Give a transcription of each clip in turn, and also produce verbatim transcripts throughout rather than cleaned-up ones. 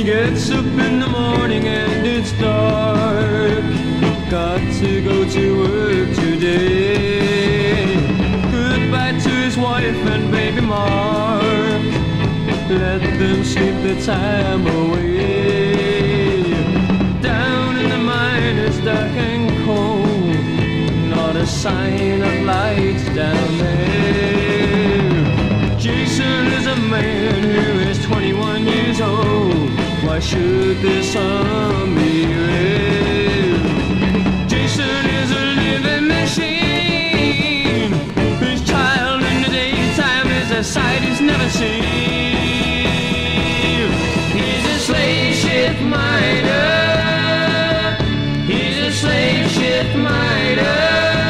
Gets up in the morning and it's dark. Got to go to work today. Goodbye to his wife and baby Mark. Let them sleep the time away. Down in the mine it's dark and cold. Not a sign of light down there. Jason is a man who is twenty-one years old. Why should this song be real? Jason is a living machine. His child in the daytime is a sight he's never seen. He's a slave ship miner. He's a slave ship miner.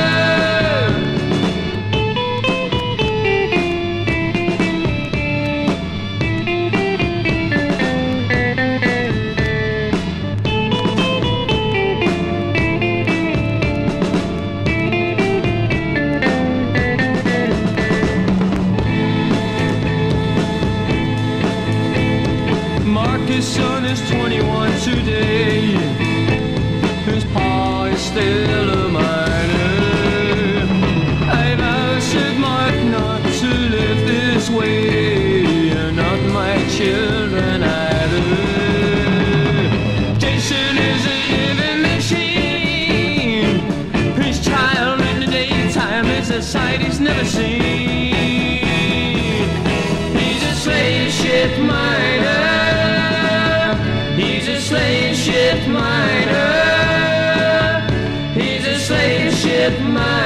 His son is twenty-one today. His pa is still a miner. I've asked Mark not to live this way, not my children either. Jason is a living machine. His child in the daytime is a sight he's never seen. He's a slave ship miner. He's a slave ship miner. He's a slave ship miner.